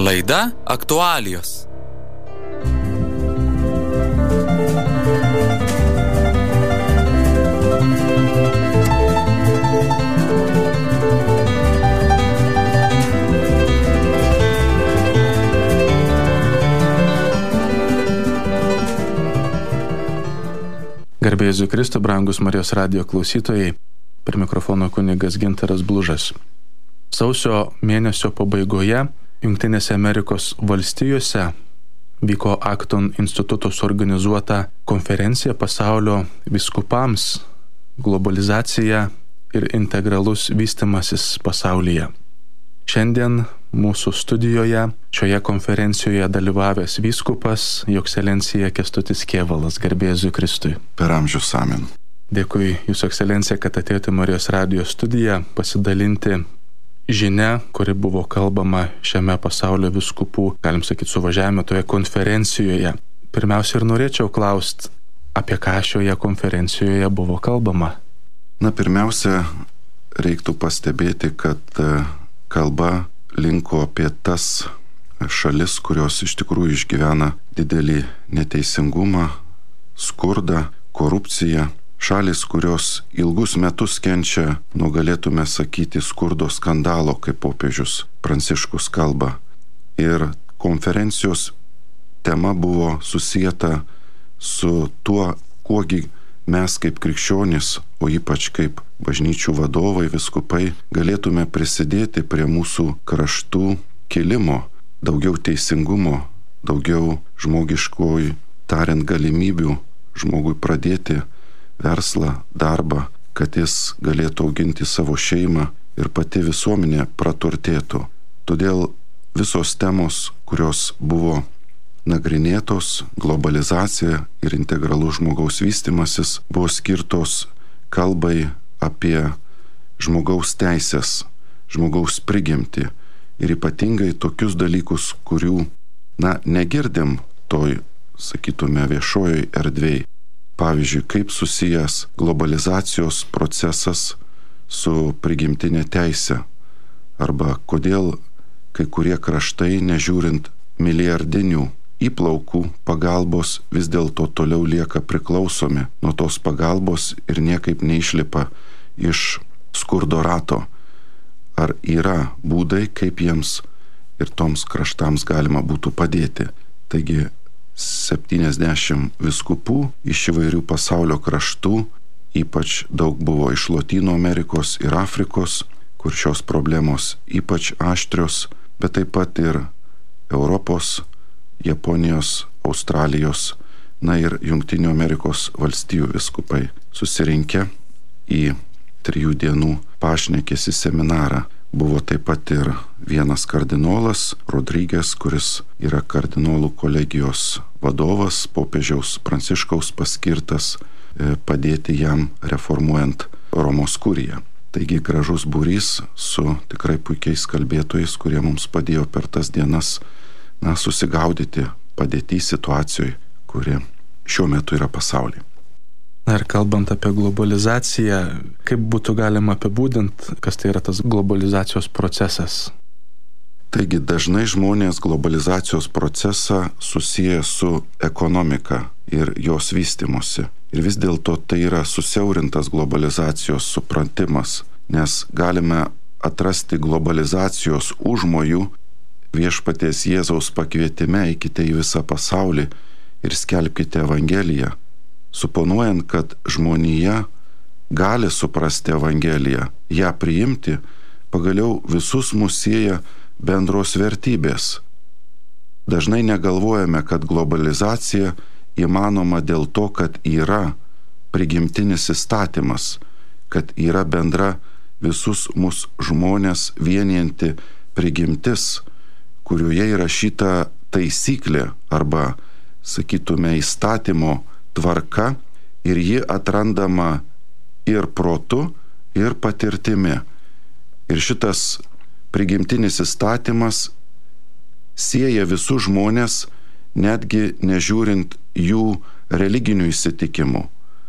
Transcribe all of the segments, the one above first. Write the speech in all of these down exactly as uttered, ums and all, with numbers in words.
Laida aktualijos. Garbė Jėzui Kristui, brangus Marijos radijo klausytojai, per mikrofono kunigas Gintaras Blužas. Sausio mėnesio pabaigoje Jungtinėse Amerikos valstijose vyko Acton instituto suorganizuota konferencija pasaulio vyskupams globalizacija ir integralus vystimasis pasaulyje. Šiandien mūsų studijoje šioje konferencijoje dalyvavęs vyskupas Jo ekscelencija Kęstutis Kėvalas. Garbė Jėzui Kristui. Per amžius amen. Dėkui Jūsų ekscelencija, kad atėjote Marijos radijo studiją pasidalinti žinia, kuri buvo kalbama šiame pasaulio vyskupų, galim sakyti, suvažiavime toje konferencijoje. Pirmiausia ir norėčiau klausti, apie ką šioje konferencijoje buvo kalbama. Na, pirmiausia, reiktų pastebėti, kad kalba linko apie tas šalis, kurios iš tikrųjų išgyvena didelį neteisingumą, skurdą, korupciją. Šalis, kurios ilgus metus kenčia nuo, galėtume sakyti, skurdo skandalo, kaip popiežius Pranciškus kalba. Ir konferencijos tema buvo susieta su tuo, kuogi mes kaip krikščionys, o ypač kaip bažnyčių vadovai, vyskupai, galėtume prisidėti prie mūsų kraštų kilimo, daugiau teisingumo, daugiau žmogiškoj, tariant, galimybių žmogui pradėti verslą, darbą, kad jis galėtų auginti savo šeimą ir pati visuomenė praturtėtų. Todėl visos temos, kurios buvo nagrinėtos, globalizacija ir integralus žmogaus vystimasis, buvo skirtos kalbai apie žmogaus teisės, žmogaus prigimtį ir ypatingai tokius dalykus, kurių, na, negirdim toj, sakytume, viešojoj erdvėj. Pavyzdžiui, kaip susijęs globalizacijos procesas su prigimtinė teise, arba kodėl kai kurie kraštai, nežiūrint milijardinių įplaukų pagalbos, vis dėlto toliau lieka priklausomi nuo tos pagalbos ir niekaip neišlipa iš skurdo rato. Ar yra būdai, kaip jiems ir toms kraštams galima būtų padėti? Taigi, septyniasdešimt vyskupų iš įvairių pasaulio kraštų, ypač daug buvo iš Lotynų Amerikos ir Afrikos, kur šios problemos ypač aštrios, bet taip pat ir Europos, Japonijos, Australijos, na ir Jungtinių Amerikos valstijų vyskupai susirinkę į trijų dienų pašnekesį seminarą. Buvo taip pat ir vienas kardinolas Rodrygės, kuris yra kardinolų kolegijos vadovas, popiežiaus Pranciškaus paskirtas padėti jam reformuojant Romos kuriją. Taigi gražus būrys su tikrai puikiais kalbėtojais, kurie mums padėjo per tas dienas, na, susigaudyti padėtį situacijoje, kuri šiuo metu yra pasaulyje. Ir kalbant apie globalizaciją, kaip būtų galima apibūdinti, kas tai yra tas globalizacijos procesas? Taigi dažnai žmonės globalizacijos procesą susieja su ekonomika ir jos vystymosi. Ir vis dėlto tai yra susiaurintas globalizacijos supratimas, nes galime atrasti globalizacijos užmojų viešpaties Jėzaus pakvietime: eikite į visą pasaulį ir skelbkite Evangeliją. Suponuojant, kad žmonija gali suprasti Evangeliją, ją priimti, pagaliau visus mus sieja bendros vertybės. Dažnai negalvojame, kad globalizacija įmanoma dėl to, kad yra prigimtinis įstatymas, kad yra bendra visus mus žmonės vienijanti prigimtis, kurioje įrašyta taisyklė arba, sakytume, įstatymo tvarka, ir ji atrandama ir protu, ir patirtimi. Ir šitas prigimtinis įstatymas sieja visus žmonės, netgi nežiūrint jų religinių įsitikimų,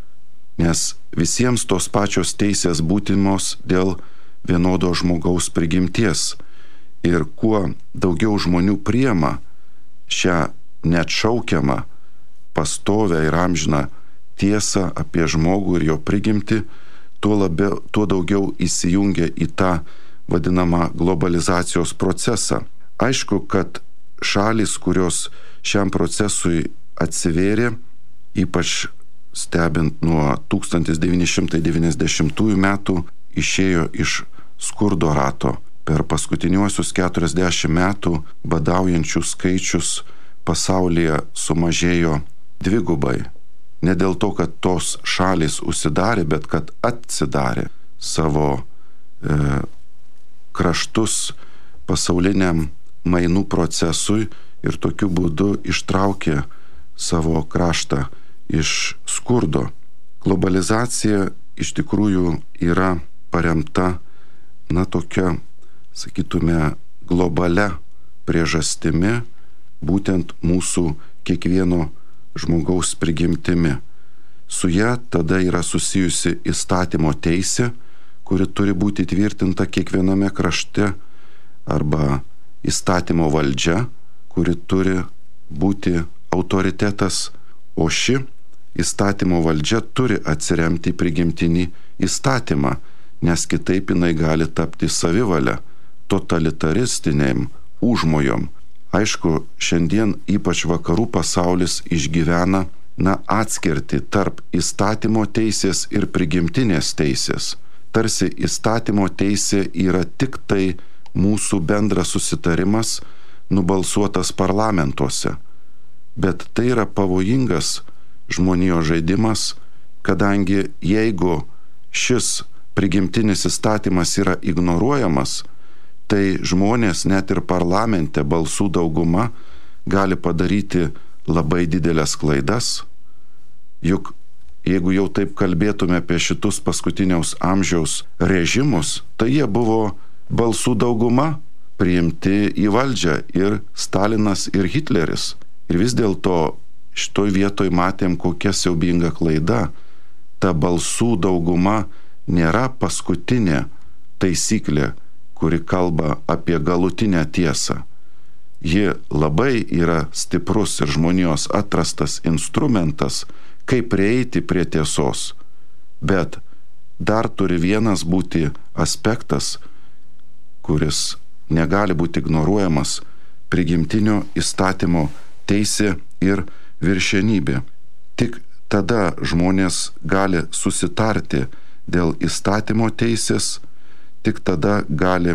nes visiems tos pačios teisės būtinos dėl vienodo žmogaus prigimties. Ir kuo daugiau žmonių priema šią neatšaukiamą, pastovę ir amžiną tiesą apie žmogų ir jo prigimtį, tuo, labiau, tuo daugiau įsijungia į tą vadinamą globalizacijos procesą. Aišku, kad šalis, kurios šiam procesui atsivėrė, ypač stebint nuo tūkstantis devyni šimtai devyniasdešimtųjų metų, išėjo iš skurdo rato. Per paskutiniuosius keturiasdešimt metų badaujančių skaičius pasaulyje sumažėjo dvigubai. Ne dėl to, kad tos šalis užsidarė, bet kad atsidarė savo e, kraštus pasauliniam mainų procesui ir tokiu būdu ištraukė savo kraštą iš skurdo. Globalizacija iš tikrųjų yra paremta, na, tokia, sakytume, globalia priežastimi, būtent mūsų kiekvieno žmogaus prigimtimi. Su ja tada yra susijusi įstatymo teisė, kuri turi būti tvirtinta kiekviename krašte, arba įstatymo valdžia, kuri turi būti autoritetas, o ši įstatymo valdžia turi atsiremti į prigimtinį įstatymą, nes kitaip jinai gali tapti savivalę, totalitaristiniam užmojom. Aišku, šiandien ypač vakarų pasaulis išgyvena, na, atskirti tarp įstatymo teisės ir prigimtinės teisės. Tarsi įstatymo teisė yra tik tai mūsų bendras susitarimas, nubalsuotas parlamentuose. Bet tai yra pavojingas žmonijos žaidimas, kadangi jeigu šis prigimtinis įstatymas yra ignoruojamas, tai žmonės net ir parlamente balsų dauguma gali padaryti labai didelės klaidas. Juk jeigu jau taip kalbėtume apie šitus paskutiniaus amžiaus režimus, tai jie buvo balsų dauguma priimti į valdžią, ir Stalinas, ir Hitleris. Ir vis dėlto šitoj vietoj matėm, kokia siaubinga klaida. Ta balsų dauguma nėra paskutinė taisyklė, kuri kalba apie galutinę tiesą. Ji labai yra stiprus ir žmonijos atrastas instrumentas, kaip prieiti prie tiesos. Bet dar turi vienas būti aspektas, kuris negali būti ignoruojamas - prigimtinio įstatymo teisė ir viršenybė. Tik tada žmonės gali susitarti dėl įstatymo teisės, tik tada gali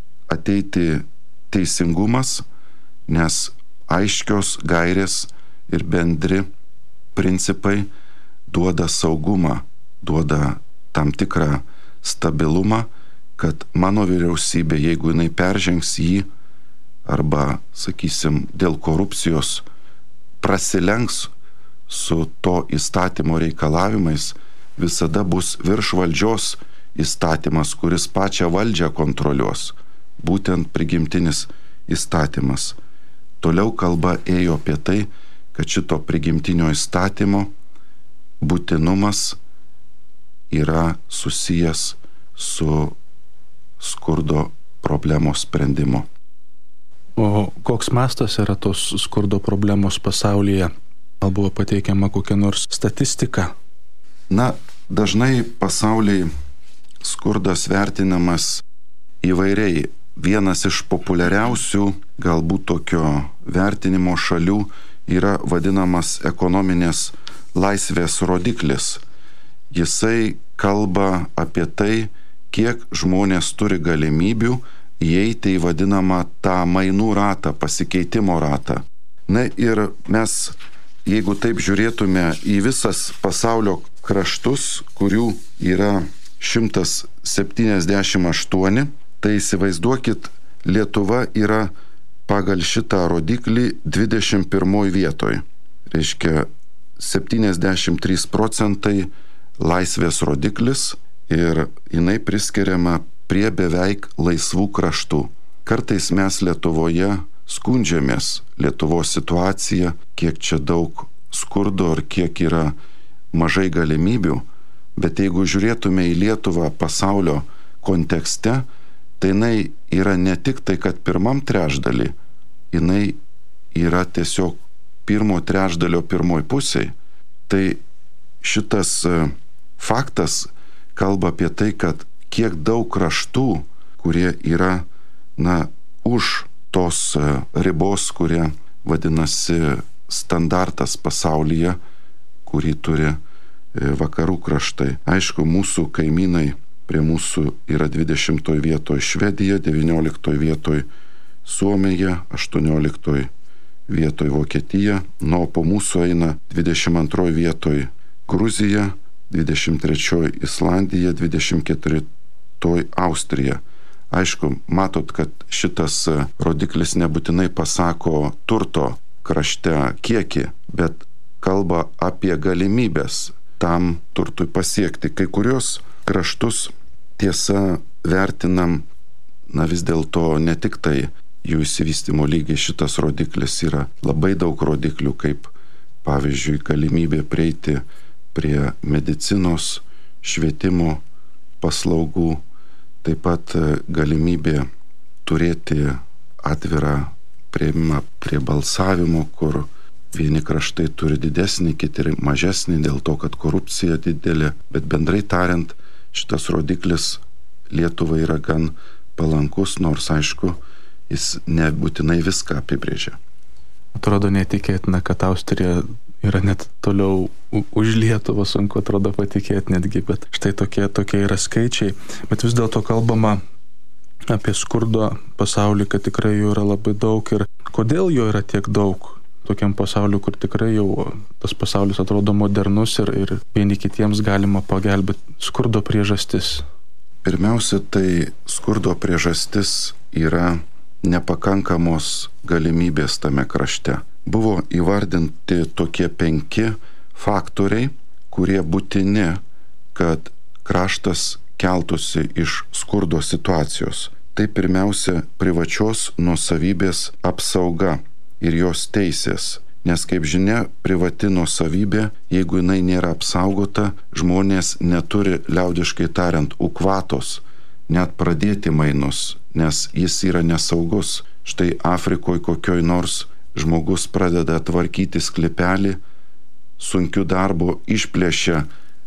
ateiti teisingumas, nes aiškios gairės ir bendri principai duoda saugumą, duoda tam tikrą stabilumą, kad mano vyriausybė, jeigu jinai peržengs jį, arba, sakysim, dėl korupcijos prasilenks su to įstatymo reikalavimais, visada bus virš valdžios įstatymas, kuris pačią valdžią kontroliuos, būtent prigimtinis įstatymas. Toliau kalba ėjo apie tai, kad šito prigimtinio įstatymo būtinumas yra susijęs su skurdo problemos sprendimu. O koks mastas yra tos skurdo problemos pasaulyje? Gal buvo pateikiama kokia nors statistika? Na, dažnai pasaulyje skurdas vertinamas įvairiai. Vienas iš populiariausių, galbūt tokio vertinimo šalių, yra vadinamas ekonominės laisvės rodiklis. Jisai kalba apie tai, kiek žmonės turi galimybių įeiti į vadinamą tą mainų ratą, pasikeitimo ratą. Na ir mes, jeigu taip žiūrėtume į visas pasaulio kraštus, kurių yra šimtas septyniasdešimt aštuoni, tai įsivaizduokit, Lietuva yra pagal šitą rodiklį dvidešimt pirmoj vietoj. Reiškia, septyniasdešimt trys procentai laisvės rodiklis ir jinai priskiriama prie beveik laisvų kraštų. Kartais mes Lietuvoje skundžiamės Lietuvos situaciją, kiek čia daug skurdo ir kiek yra mažai galimybių, bet jeigu žiūrėtume į Lietuvą pasaulio kontekste, tai jinai yra ne tik tai, kad pirmam trečdalį, jinai yra tiesiog pirmo trečdalio pirmoj pusėj. Tai šitas faktas kalba apie tai, kad kiek daug kraštų, kurie yra, na, už tos ribos, kurie vadinasi standartas pasaulyje, kurį turi vakarų kraštai. Aišku, mūsų kaimynai prie mūsų yra dvidešimtoj vietoj Švedija, devynioliktoj vietoj Suomija, aštuonioliktoj vietoj Vokietija, nuo po mūsų eina dvidešimt antroj vietoj Gruzija, dvidešimt trečioj Islandija, dvidešimt ketvirtoj Austrija. Aišku, matot, kad šitas rodiklis nebūtinai pasako turto krašte kiekį, bet kalba apie galimybės tam turtui pasiekti. Kai kurios kraštus tiesa vertinam, na vis dėlto ne tik tai jų išsivystymo lygiai, šitas rodiklis yra labai daug rodiklių, kaip pavyzdžiui galimybė prieiti prie medicinos, švietimo paslaugų, taip pat galimybė turėti atvirą prieimimą prie balsavimo, kur vieni kraštai turi didesnį, kiti mažesnį dėl to, kad korupcija didelė, bet bendrai tariant, šitas rodiklis Lietuvai yra gan palankus, nors aišku, jis nebūtinai viską apibrėžia. Atrodo netikėtina, kad Austrija yra net toliau už Lietuvą, sunku atrodo patikėti netgi, bet štai tokie, tokie yra skaičiai. Bet vis dėlto kalbama apie skurdo pasaulį, kad tikrai jų yra labai daug. Ir kodėl jo yra tiek daug tokiam pasauliu, kur tikrai jau tas pasaulis atrodo modernus ir, ir vieni kitiems galima pagelbėti? Skurdo priežastis. Pirmiausia, tai skurdo priežastis yra nepakankamos galimybės tame krašte. Buvo įvardinti tokie penki faktoriai, kurie būtini, kad kraštas keltųsi iš skurdo situacijos. Tai pirmiausia, privačios nuosavybės apsauga ir jos teisės. Nes, kaip žinia, privati nuosavybė, jeigu jinai nėra apsaugota, žmonės neturi, liaudiškai tariant, ukvatos, net pradėti mainus, nes jis yra nesaugus. Štai Afrikoje kokioj nors žmogus pradeda tvarkyti sklypelį, sunkiu darbu išplėšia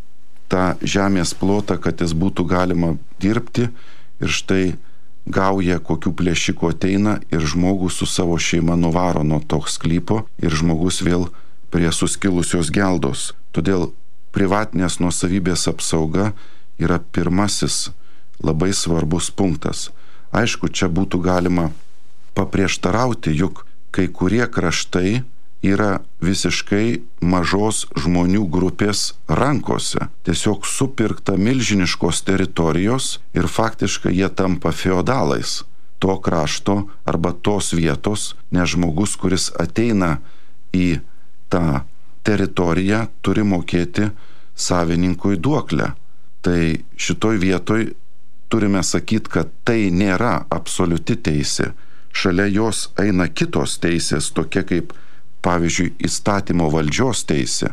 tą žemės plotą, kad jis būtų galima dirbti, ir štai gauja, kokių plėšikų ateina, ir žmogus su savo šeima nuvaro nuo to sklypo ir žmogus vėl prie suskilusios geldos. Todėl privatinės nuosavybės apsauga yra pirmasis labai svarbus punktas. Aišku, čia būtų galima paprieštarauti, juk kai kurie kraštai yra visiškai mažos žmonių grupės rankose. Tiesiog supirkta milžiniškos teritorijos ir faktiškai jie tampa feodalais to krašto arba tos vietos, nes žmogus, kuris ateina į tą teritoriją, turi mokėti savininkui duoklę. Tai šitoj vietoj turime sakyti, kad tai nėra absoliuti teisė. Šalia jos eina kitos teisės, tokie kaip, pavyzdžiui, įstatymo valdžios teisė.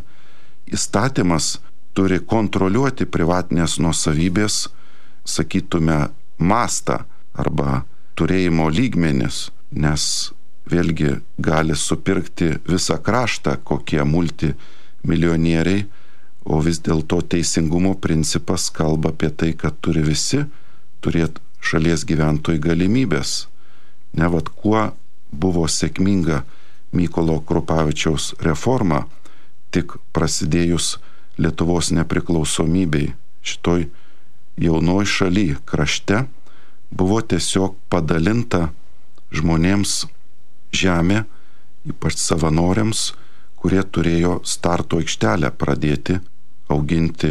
Įstatymas turi kontroliuoti privatinės nuosavybės, sakytume, mastą arba turėjimo lygmenis, nes vėlgi gali supirkti visą kraštą kokie multimilijonieriai, o vis dėlto teisingumo principas kalba apie tai, kad turi visi turėti šalies gyventojų galimybės. Ne, vat kuo buvo sėkminga Mykolo Krupavičiaus reforma, tik prasidėjus Lietuvos nepriklausomybei šitoj jaunoj šaly krašte, buvo tiesiog padalinta žmonėms žemė, ypač savanoriams, kurie turėjo starto aikštelę pradėti auginti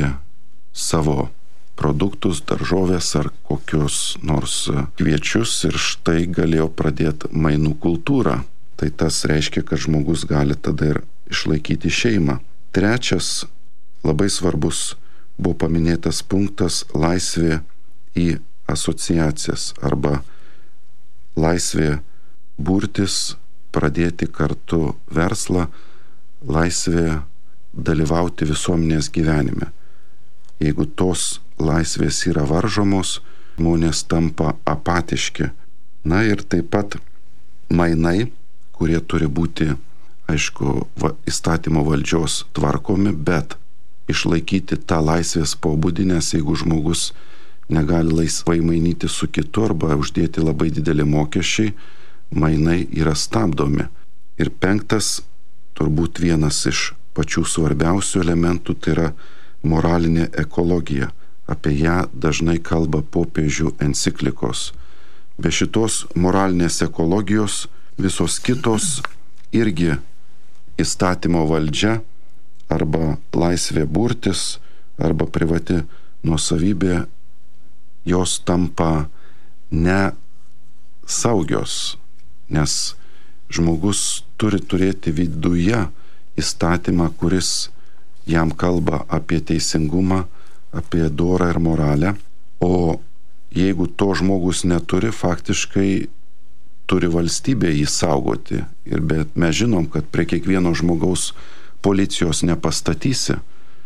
savo produktus, daržovės ar kokius nors kviečius, ir štai galėjo pradėti mainų kultūrą. Tai tas reiškia, kad žmogus gali tada ir išlaikyti šeimą. Trečias labai svarbus buvo paminėtas punktas - laisvė į asociacijas arba laisvė burtis, pradėti kartu verslą, laisvė dalyvauti visuomenės gyvenime. Jeigu tos laisvės yra varžomos, žmonės tampa apatiški. Na ir taip pat mainai, kurie turi būti, aišku, va, įstatymo valdžios tvarkomi, bet išlaikyti tą laisvės pobūdį, nes jeigu žmogus negali laisvai mainyti su kitu arba uždėti labai didelį mokesčiai, mainai yra stabdomi. Ir penktas, turbūt vienas iš pačių svarbiausių elementų, tai yra moralinė ekologija. Apie ją dažnai kalba popiežių enciklikos. Be šitos moralinės ekologijos visos kitos irgi įstatymo valdžia arba laisvė burtis arba privati nuosavybė, jos tampa ne saugios, nes žmogus turi turėti viduje įstatymą, kuris jam kalba apie teisingumą, apie dorą ir moralę, o jeigu to žmogus neturi, faktiškai turi valstybė jį saugoti. Ir bet mes žinom, kad prie kiekvieno žmogaus policijos nepastatysi.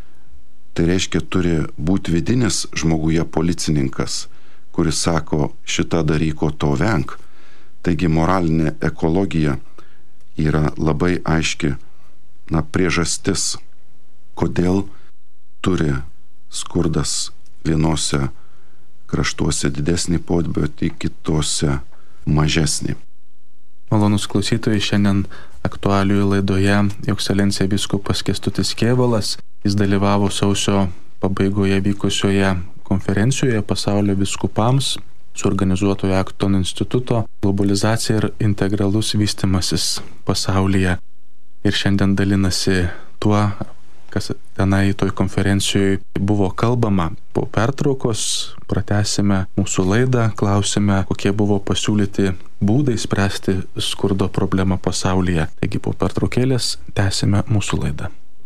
Tai reiškia, turi būti vidinis žmoguje policininkas, kuris sako, šitą daryko to venk. Taigi moralinė ekologija yra labai aiški, na, priežastis, kodėl turi skurdas vienose kraštuose didesnį podbėtį, kitose mažesnį. Malonus klausytojai, šiandien aktualijų laidoje Jo ekscelencija vyskupas Kęstutis Kėvalas. Jis dalyvavo sausio pabaigoje vykusioje konferencijoje pasaulio vyskupams suorganizuotoje Akton instituto globalizacija ir integralus vystimasis pasaulyje. Ir šiandien dalinasi tuo, kas tenai toj konferencijoje buvo kalbama. Po pertraukos pratęsime mūsų laidą, klausime, kokie buvo pasiūlyti būdai spręsti skurdo problemą pasaulyje. Taigi po pertraukėlės tęsime mūsų laidą.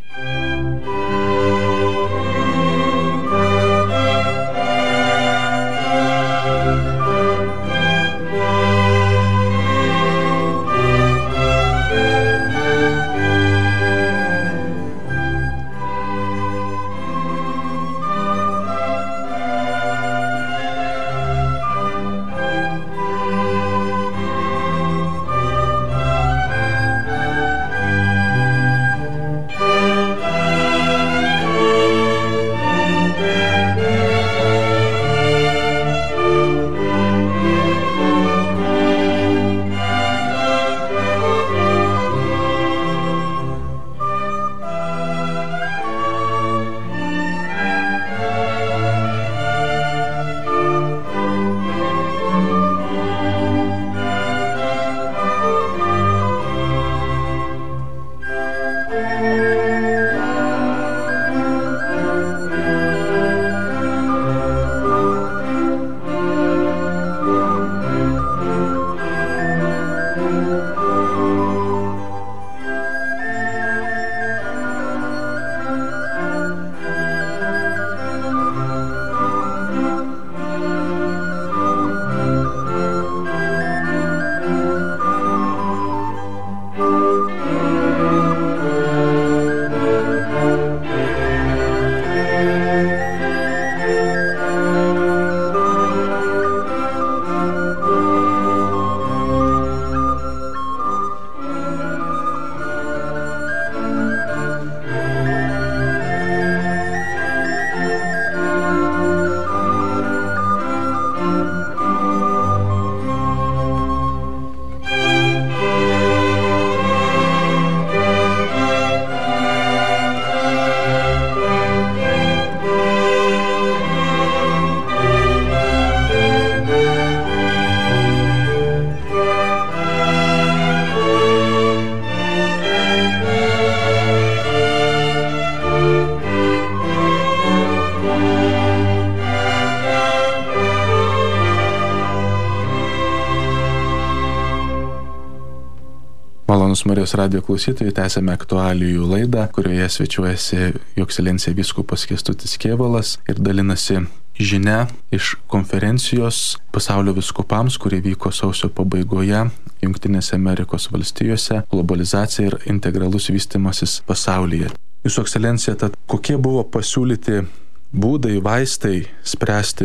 Malonus Marijos radijo klausytojai, tęsėme aktualijų laidą, kurioje svečiuojasi Jo ekscelencija vyskupas Kęstutis Kėvalas ir dalinasi žinia iš konferencijos pasaulio vyskupams, kuri vyko sausio pabaigoje Jungtinėse Amerikos valstijose, globalizacija ir integralus vystimasis pasaulyje. Jūsų ekscelencija, tad kokie buvo pasiūlyti būdai, vaistai spręsti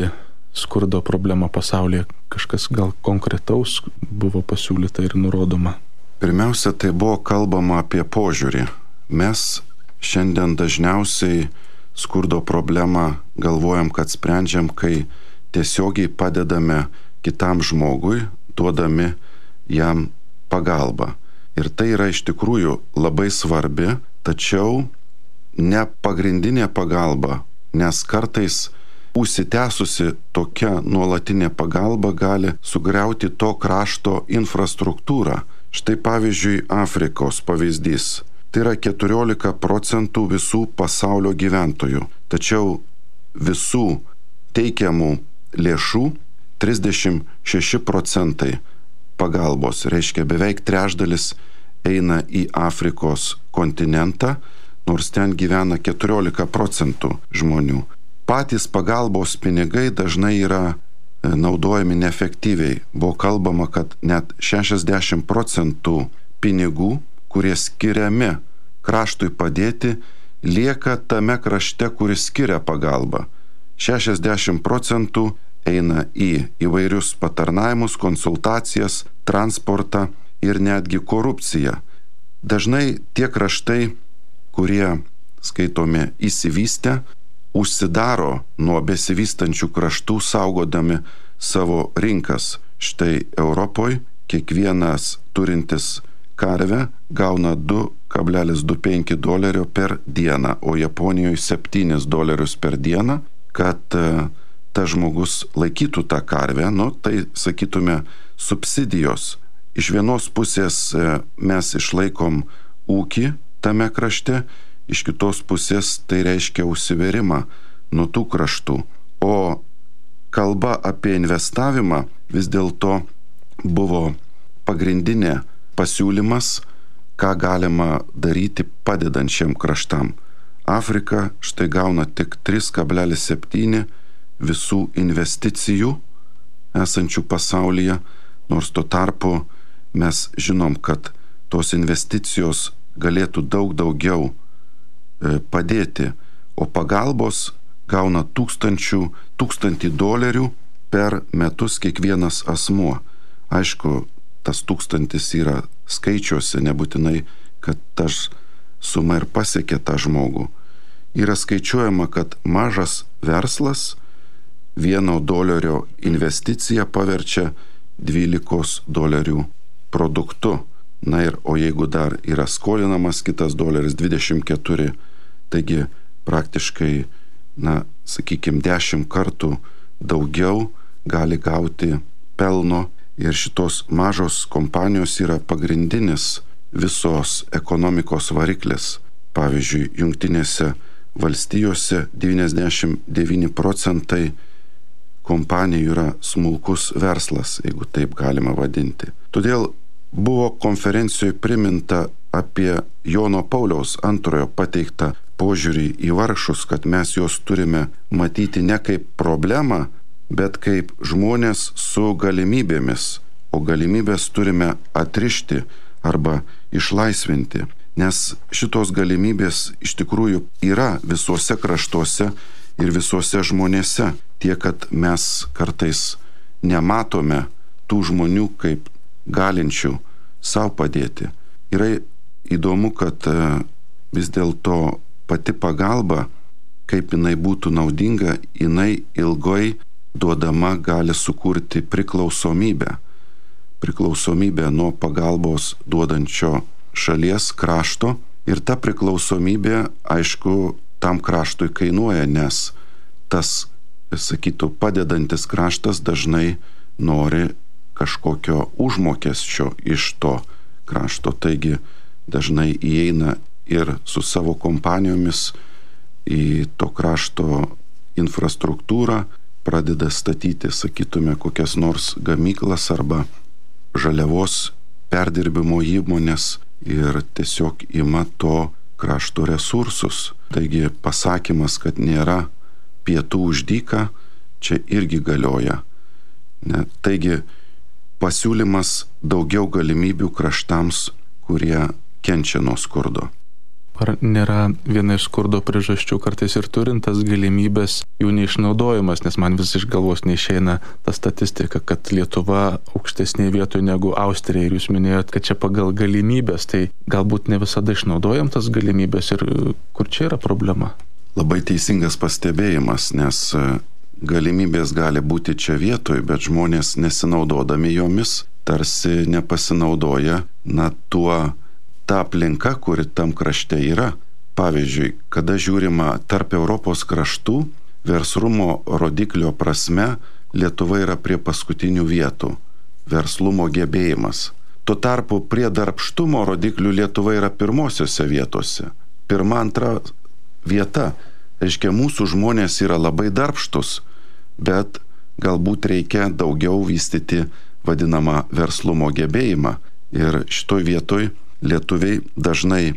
skurdo problema pasaulyje? Kažkas gal konkretaus buvo pasiūlyta ir nurodoma? Pirmiausia, tai buvo kalbama apie požiūrį. Mes šiandien dažniausiai skurdo problemą galvojam, kad sprendžiam, kai tiesiogiai padedame kitam žmogui, duodami jam pagalbą. Ir tai yra iš tikrųjų labai svarbi, tačiau ne pagrindinė pagalba, nes kartais užsitęsusi tokia nuolatinė pagalba gali sugriauti to krašto infrastruktūrą. Štai pavyzdžiui Afrikos pavyzdys. Tai yra keturiolika procentų visų pasaulio gyventojų. Tačiau visų teikiamų lėšų trisdešimt šeši procentai pagalbos, reiškia beveik trečdalis eina į Afrikos kontinentą, nors ten gyvena keturiolika procentų žmonių. Patys pagalbos pinigai dažnai yra naudojami neefektyviai. Buvo kalbama, kad net šešiasdešimt procentų pinigų, kurie skiriami kraštui padėti, lieka tame krašte, kuris skiria pagalbą. šešiasdešimt procentų eina į įvairius patarnavimus, konsultacijas, transportą ir netgi korupciją. Dažnai tie kraštai, kurie skaitomi išsivystę, užsidaro nuo besivystančių kraštų, saugodami savo rinkas. Štai Europoje kiekvienas turintis karvę gauna du kablelis du penki dolerio per dieną, o Japonijoje septynis dolerius per dieną, kad tas žmogus laikytų tą karvę. Nu, tai sakytume subsidijos. Iš vienos pusės mes išlaikom ūkį tame krašte, iš kitos pusės tai reiškia užsiverimą nuo tų kraštų. O kalba apie investavimą vis dėlto buvo pagrindinė pasiūlymas, ką galima daryti padedant šiem kraštam. Afrika štai gauna tik trys kablelis septyni visų investicijų esančių pasaulyje, nors tuo tarpu mes žinom, kad tos investicijos galėtų daug daugiau padėti, o pagalbos gauna tūkstančių, tūkstantį dolerių per metus kiekvienas asmuo. Aišku, tas tūkstantis yra skaičiuose, nebūtinai, kad tas suma ir pasiekė tą žmogų. Yra skaičiuojama, kad mažas verslas vieno dolerio investiciją paverčia dvylikos dolerių produktu. Na ir o jeigu dar yra skolinamas kitas doleris dvidešimt keturi, taigi praktiškai, na, sakykime, dešimt kartų daugiau gali gauti pelno. Ir šitos mažos kompanijos yra pagrindinis visos ekonomikos variklis. Pavyzdžiui, Jungtinėse valstijose devyniasdešimt devyni procentai kompanijų yra smulkus verslas, jeigu taip galima vadinti. Todėl buvo konferencijoje priminta apie Jono Pauliaus antrojo pateiktą požiūrį į vargšus, kad mes juos turime matyti ne kaip problemą, bet kaip žmonės su galimybėmis, o galimybės turime atrišti arba išlaisvinti, nes šitos galimybės iš tikrųjų yra visuose kraštuose ir visuose žmonėse, tiek kad mes kartais nematome tų žmonių kaip galinčių savo padėti. Yra įdomu, kad vis dėlto pati pagalba, kaip jinai būtų naudinga, jinai ilgai duodama gali sukurti priklausomybę. Priklausomybę nuo pagalbos duodančio šalies krašto. Ir ta priklausomybė, aišku, tam kraštui kainuoja, nes tas, sakytų, padedantis kraštas dažnai nori kažkokio užmokesčio iš to krašto. Taigi dažnai įeina ir su savo kompanijomis į to krašto infrastruktūrą, pradeda statyti, sakytume, kokias nors gamyklas arba žaliavos perdirbimo įmonės ir tiesiog ima to krašto resursus. Taigi pasakymas, kad nėra pietų už dyką, čia irgi galioja. Ne? Taigi pasiūlymas daugiau galimybių kraštams, kurie kenčia nuo skurdo. ar nėra viena iš skurdo priežasčių kartais ir turintas galimybės jų neišnaudojimas, nes man vis iš galvos neišeina ta statistika, kad Lietuva aukštesnėje vietoje negu Austrija ir jūs minėjot, kad čia pagal galimybės, tai galbūt ne visada išnaudojam tas galimybės ir kur čia yra problema? Labai teisingas pastebėjimas, nes galimybės gali būti čia vietoj, bet žmonės nesinaudodami jomis tarsi nepasinaudoja na tuo ta aplinka, kuri tam krašte yra. Pavyzdžiui, kada žiūrima tarp Europos kraštų, verslumo rodiklio prasme Lietuva yra prie paskutinių vietų. Verslumo gebėjimas. Tuo tarpu prie darbštumo rodiklių Lietuva yra pirmosiose vietose. Pirma, antra vieta. Reiškia, mūsų žmonės yra labai darbštus, bet galbūt reikia daugiau vystyti vadinamą verslumo gebėjimą. Ir šitoj vietoj lietuviai dažnai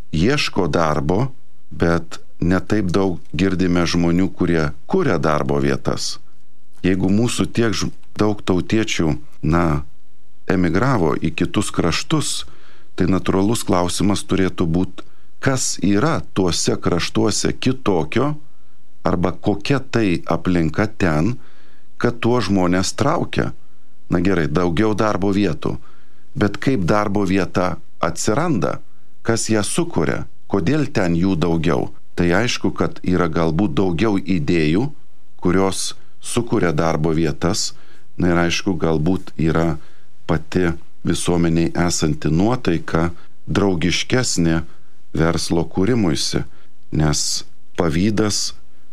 ieško darbo, bet netaip daug girdime žmonių, kurie kuria darbo vietas. Jeigu mūsų tiek daug tautiečių, na, emigravo į kitus kraštus, tai natūralus klausimas turėtų būti, kas yra tuose kraštuose kitokio, arba kokia tai aplinka ten, kad tuo žmonės traukia. Na gerai, daugiau darbo vietų, bet kaip darbo vieta atsiranda, kas ją sukuria, kodėl ten jų daugiau. Tai aišku, kad yra galbūt daugiau idėjų, kurios sukuria darbo vietas, na ir aišku, galbūt yra pati visuomeniai esanti nuotaika draugiškesnė verslo kūrimuisi, nes pavydas,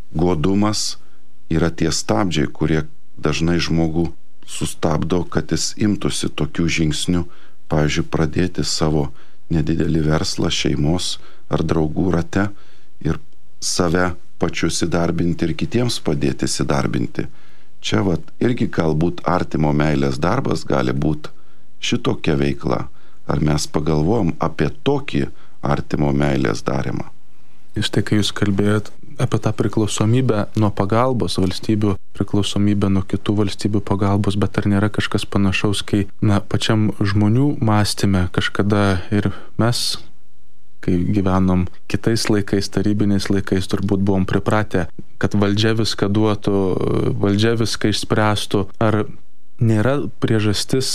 godumas yra tie stabdžiai, kurie dažnai žmogų sustabdo, kad jis imtųsi tokių žingsnių, pavyzdžiui, pradėti savo nedidelį verslą šeimos ar draugų rate ir save pačius įdarbinti ir kitiems padėti įdarbinti. Čia vat irgi galbūt artimo meilės darbas gali būti šitokia veikla. Ar mes pagalvojom apie tokį artimo meilės darymą? Iš tai, kai jūs kalbėjot apie tą priklausomybę nuo pagalbos, valstybių priklausomybę nuo kitų valstybių pagalbos, bet ar nėra kažkas panašaus, kai, na, pačiam žmonių mąstyme kažkada ir mes, kai gyvenom kitais laikais, tarybiniais laikais, turbūt buvom pripratę, kad valdžia viską duotų, valdžia viską išspręstų. Ar nėra priežastis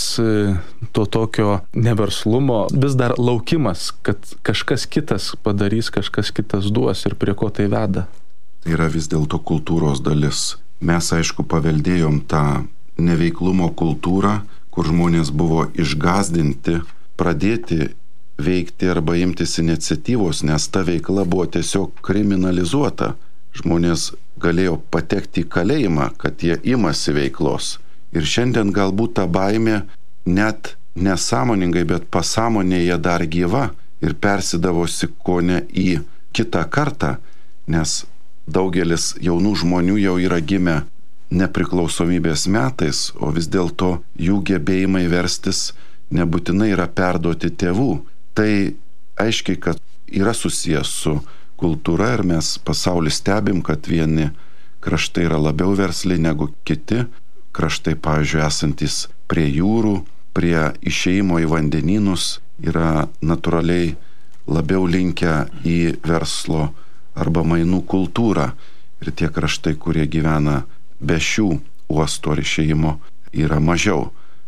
to tokio neverslumo, vis dar laukimas, kad kažkas kitas padarys, kažkas kitas duos ir prie ko tai veda? Tai yra vis dėlto kultūros dalis. Mes, aišku, paveldėjom tą neveiklumo kultūrą, kur žmonės buvo išgąsdinti pradėti veikti arba imtis iniciatyvos, nes ta veikla buvo tiesiog kriminalizuota. Žmonės galėjo patekti į kalėjimą, kad jie imasi veiklos. Ir šiandien galbūt ta baimė net nesąmoningai, bet pasąmonėje dar gyva ir persidavosi kone į kitą kartą, nes daugelis jaunų žmonių jau yra gimę nepriklausomybės metais, o vis dėlto jų gebėjimai verstis nebūtinai yra perduoti tėvų. Tai aiškiai, kad yra susijęs su kultūra ir mes pasaulį stebim, kad vieni kraštai yra labiau versli negu kiti. Kraštai, pavyzdžiui, esantis prie jūrų, prie išėjimo į vandenynus yra natūraliai labiau linkę į verslo arba mainų kultūrą. Ir tie kraštai, kurie gyvena be šių uostų ar išėjimo, yra mažiau.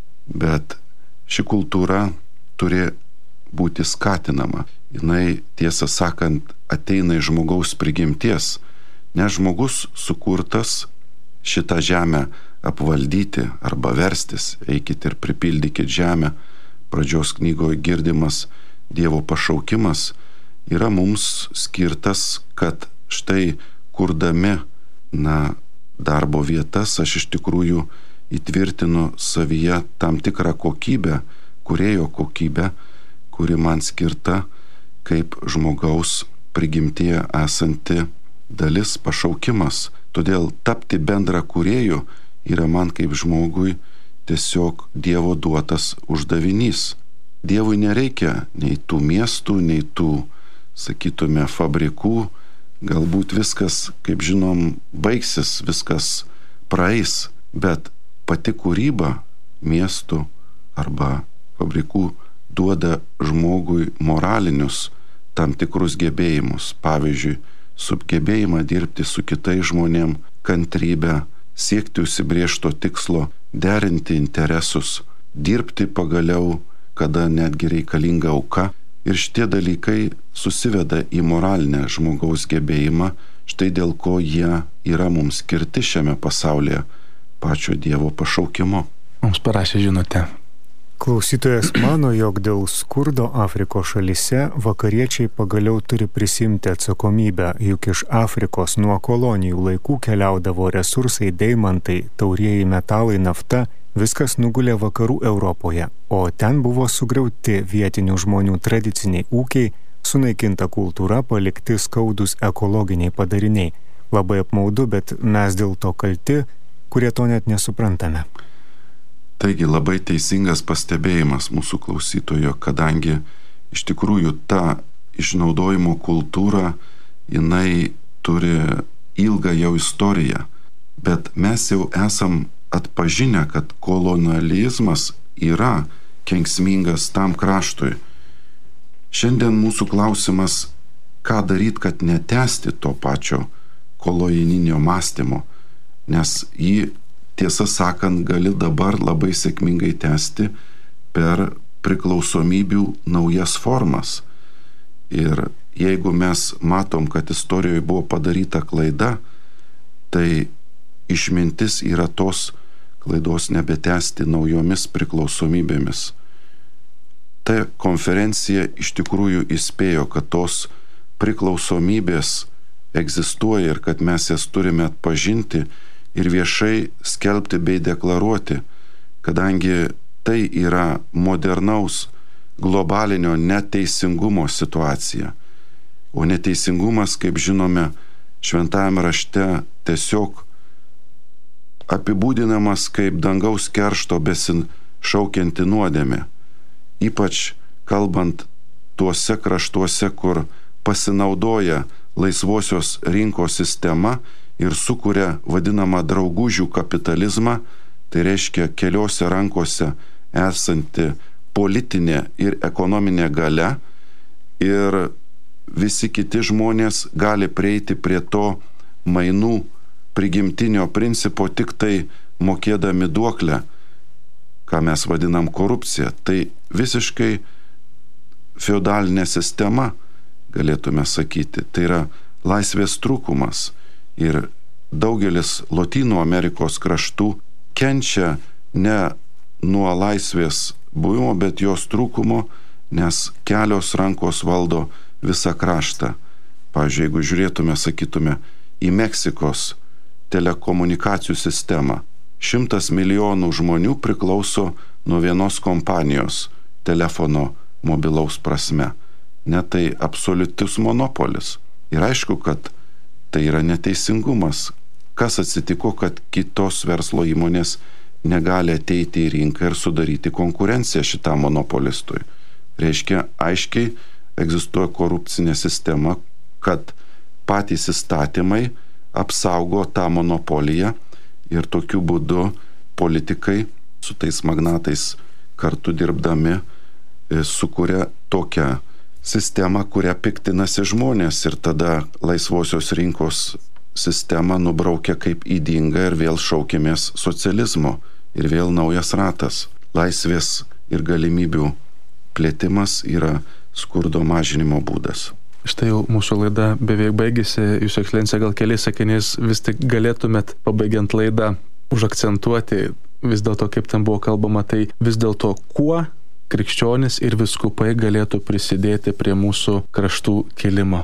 Bet ši kultūra turi būti skatinama. Jinai, tiesą sakant, ateina iš žmogaus prigimties, nes žmogus sukurtas šitą žemę apvaldyti arba verstis, eikit ir pripildykit žemę. Pradžios knygoje girdimas Dievo pašaukimas yra mums skirtas, kad štai kurdami, na, darbo vietas, aš iš tikrųjų įtvirtinu savyje tam tikrą kokybę, kūrėjo kokybę, kuri man skirta kaip žmogaus prigimtyje esanti dalis, pašaukimas. Todėl tapti bendra kūrėju yra man kaip žmogui tiesiog Dievo duotas uždavinys. Dievui nereikia nei tų miestų, nei tų, sakytume, fabrikų. Galbūt viskas, kaip žinom, baigsis, viskas praeis, bet pati kūryba miestų arba fabrikų duoda žmogui moralinius tam tikrus gebėjimus, pavyzdžiui, sugebėjimą dirbti su kitais žmonėm, kantrybę, siekti užsibriežto tikslo, derinti interesus, dirbti pagaliau, kada netgi reikalinga auka. Ir šitie dalykai susiveda į moralinę žmogaus gebėjimą, štai dėl ko jie yra mums skirti šiame pasaulyje pačio Dievo pašaukimu. Mums parašė žinutę. Klausytojas mano, jog dėl skurdo Afrikos šalyse vakariečiai pagaliau turi prisimti atsakomybę, juk iš Afrikos nuo kolonijų laikų keliaudavo resursai, deimantai, taurieji metalai, nafta, viskas nugulė vakarų Europoje, o ten buvo sugriauti vietinių žmonių tradiciniai ūkiai, sunaikinta kultūra, palikti skaudus ekologiniai padariniai. Labai apmaudu, bet mes dėl to kalti, kurie to net nesuprantame. Taigi labai teisingas pastebėjimas mūsų klausytojo, kadangi iš tikrųjų ta išnaudojimo kultūra, jinai turi ilgą jau istoriją, bet mes jau esam atpažinę, kad kolonializmas yra kenksmingas tam kraštui. Šiandien mūsų klausimas, ką daryti, kad netęsti to pačio kolonijinio mąstymo, nes jį, tiesą sakant, gali dabar labai sėkmingai tęsti per priklausomybių naujas formas. Ir jeigu mes matom, kad istorijoje buvo padaryta klaida, tai išmintis yra tos klaidos nebetęsti naujomis priklausomybėmis. Ta konferencija iš tikrųjų įspėjo, kad tos priklausomybės egzistuoja ir kad mes jas turime atpažinti ir viešai skelbti bei deklaruoti, kadangi tai yra modernaus globalinio neteisingumo situacija. O neteisingumas, kaip žinome, šventajame rašte tiesiog apibūdinamas kaip dangaus keršto besišaukianti nuodėmė. Ypač kalbant tuose kraštuose, kur pasinaudoja laisvosios rinkos sistema ir sukuria vadinamą draugužių kapitalizmą, tai reiškia keliose rankose esanti politinė ir ekonominė galia, ir visi kiti žmonės gali prieiti prie to mainų prigimtinio principo tik tai mokėdami duoklę, ką mes vadinam korupcija. Tai visiškai feodalinė sistema, galėtume sakyti, tai yra laisvės trūkumas. Ir daugelis Lotynų Amerikos kraštų kenčia ne nuo laisvės buvimo, bet jos trūkumo, nes kelios rankos valdo visą kraštą. Pavyzdžiui, jeigu žiūrėtume, sakytume, į Meksikos telekomunikacijų sistemą, šimtas milijonų žmonių priklauso nuo vienos kompanijos telefono mobilaus prasme. Net tai absoliutus monopolis. Ir aišku, kad tai yra neteisingumas. Kas atsitiko, kad kitos verslo įmonės negali ateiti į rinką ir sudaryti konkurenciją šitam monopolistui. Reiškia, aiškiai egzistuoja korupcinė sistema, kad patys įstatymai apsaugo tą monopoliją ir tokiu būdu politikai su tais magnatais kartu dirbdami sukuria tokią sistemą, kurią piktinasi žmonės, ir tada laisvosios rinkos sistemą nubraukia kaip ydingą ir vėl šaukėmės socializmo ir vėl naujas ratas. Laisvės ir galimybių plėtimas yra skurdo mažinimo būdas. Štai jau mūsų laida beveik baigėsi. Jūsų ekscelencija, gal keliais sakiniais vis tik galėtumėt, pabaigiant laidą, užakcentuoti vis dėlto, kaip ten buvo kalbama, tai vis dėlto kuo krikščionis ir vyskupai galėtų prisidėti prie mūsų kraštų kilimo?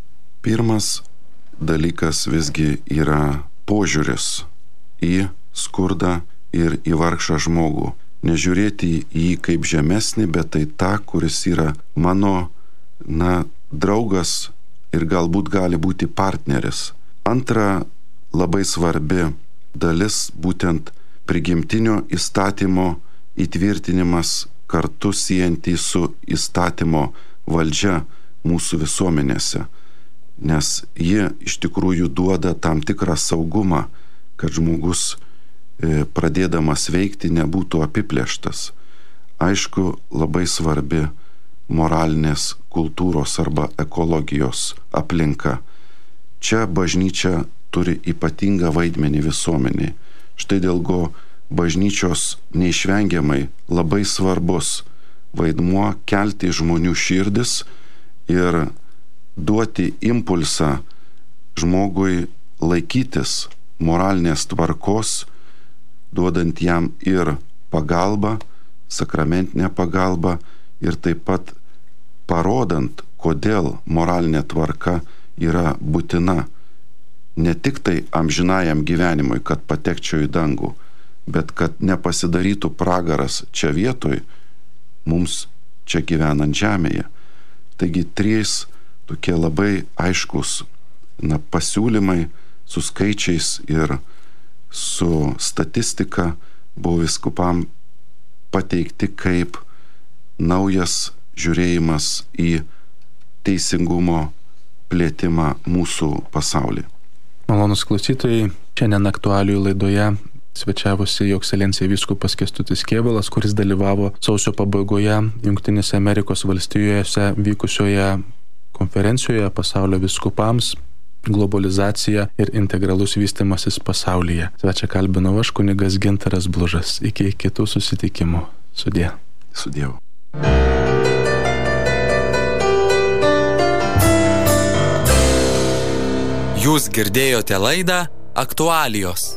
Pirmas dalykas visgi yra požiūris į skurdą ir į vargšą žmogų. Nežiūrėti į jį kaip žemesnį, bet tai tą, kuris yra mano, na, draugas ir galbūt gali būti partneris. Antra, labai svarbi dalis būtent prigimtinio įstatymo įtvirtinimas kartu siejantį su įstatymo valdžia mūsų visuomenėse, nes jie iš tikrųjų duoda tam tikrą saugumą, kad žmogus pradėdamas veikti nebūtų apiplėštas. Aišku, labai svarbi moralinės kultūros arba ekologijos aplinka. Čia bažnyčia turi ypatingą vaidmenį visuomeniai. Štai dėl ko bažnyčios neišvengiamai labai svarbus vaidmuo kelti žmonių širdis ir duoti impulsą žmogui laikytis moralinės tvarkos, duodant jam ir pagalbą, sakramentinę pagalbą ir taip pat parodant, kodėl moralinė tvarka yra būtina ne tik tai amžinajam gyvenimui, kad patekčiau į dangų, bet kad nepasidarytų pragaras čia vietoj, mums čia gyvenant žemėje. Taigi trys tokie labai aiškus na, pasiūlymai su skaičiais ir su statistika buvo vyskupam pateikti kaip naujas žiūrėjimas į teisingumo plėtimą mūsų pasaulyje. Malonus klausytojai, šiandien aktualijų laidoje svečiavosi Jo Ekscelencija vyskupas Kęstutis Kėvalas, kuris dalyvavo sausio pabaigoje Jungtinėse Amerikos valstijose vykusioje konferencijoje pasaulio vyskupams globalizacija ir integralus vystymasis pasaulyje. Svečią kalbinau aš, kunigas Gintaras Blužas. Iki kitų susitikimų. Sudie. Sudievu. Jūs girdėjote laidą Aktualijos.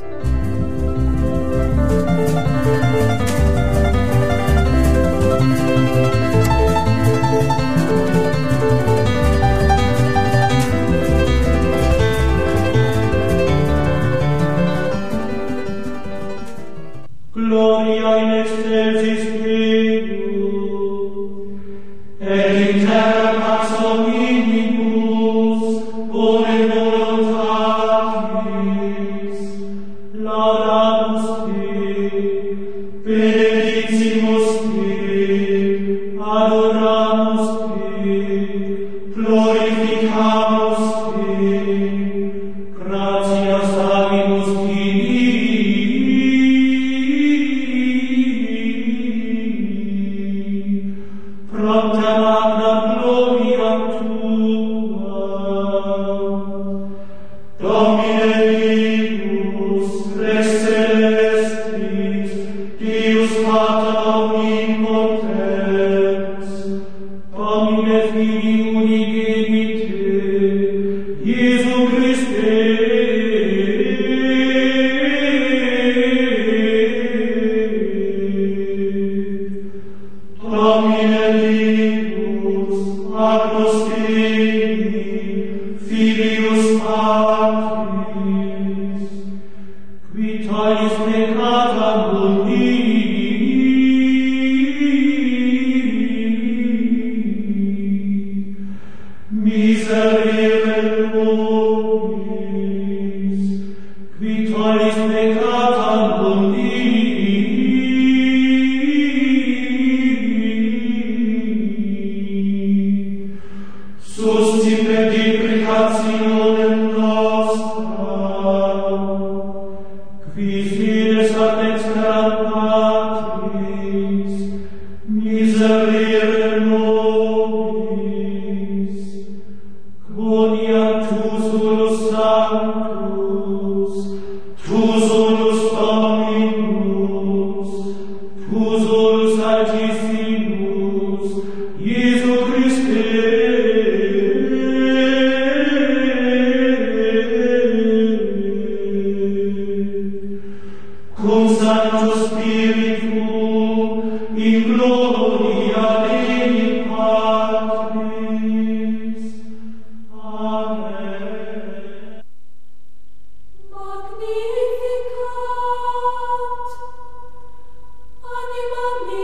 Gloria in excelsis Deo, et in terra pax omnibus, bone voluntatis, laudamus Te, benedicimus Te, adoramus Te, glorificamus Te, gratias dabimus Dei, propter magna gloria Tua, Domine Deus, Rex Celestis, Deus Pater omnipotens, Domine Filii unigenite, Iesu Christe, Domine Deus, Agnus Dei, Filius Patris, qui tollis peccata mundi, miserere nobis, qui tollis peccata mundi, suscipe deprecationem nostra, qui fides ad exteram Patris, miserere nobis, quoniam Tu solus sanctus, Tu solus Dominus, Tu solus altissimus, Iesu Christe, cum Sancto Spiritu, in gloria Dei Patris. Amen. Magnificat anima mea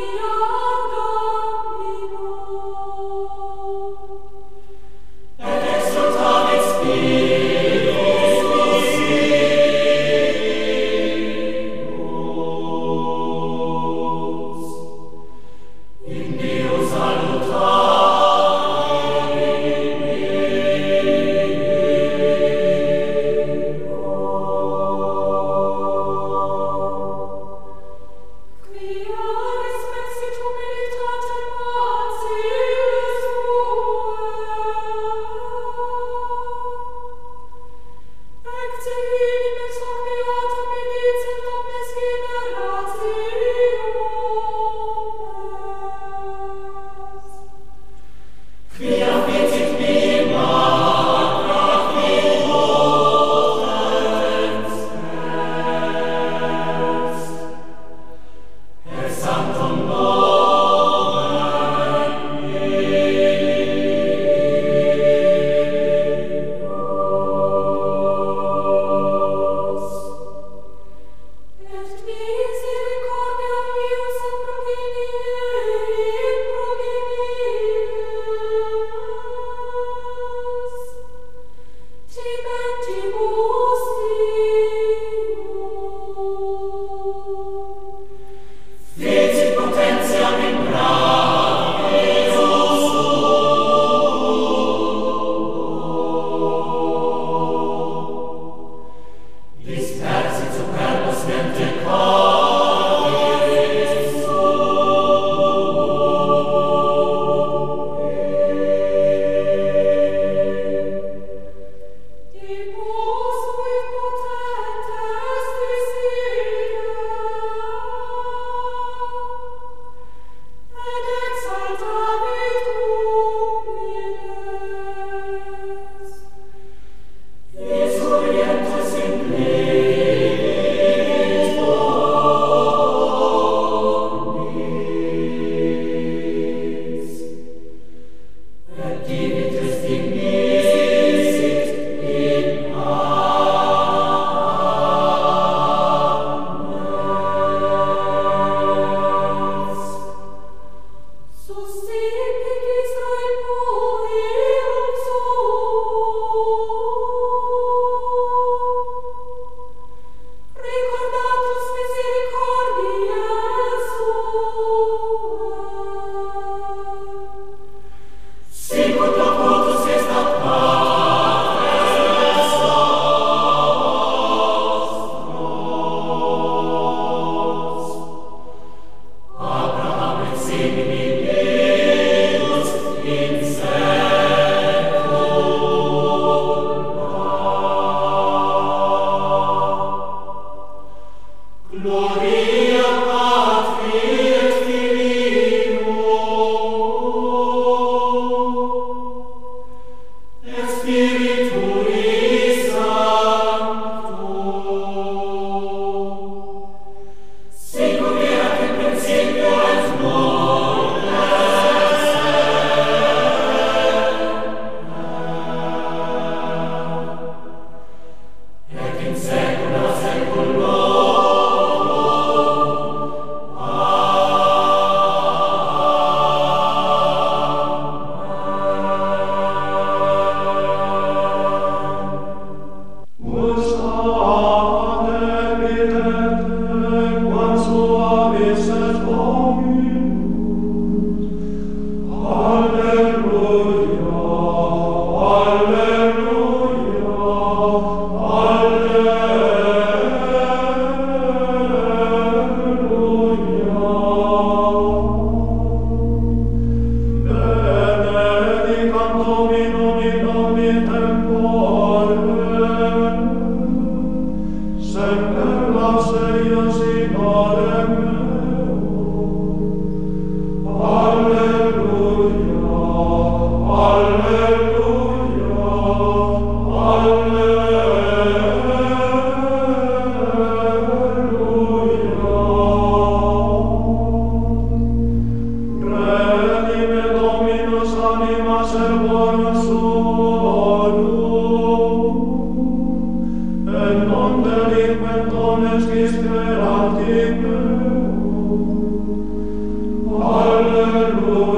Alleluia.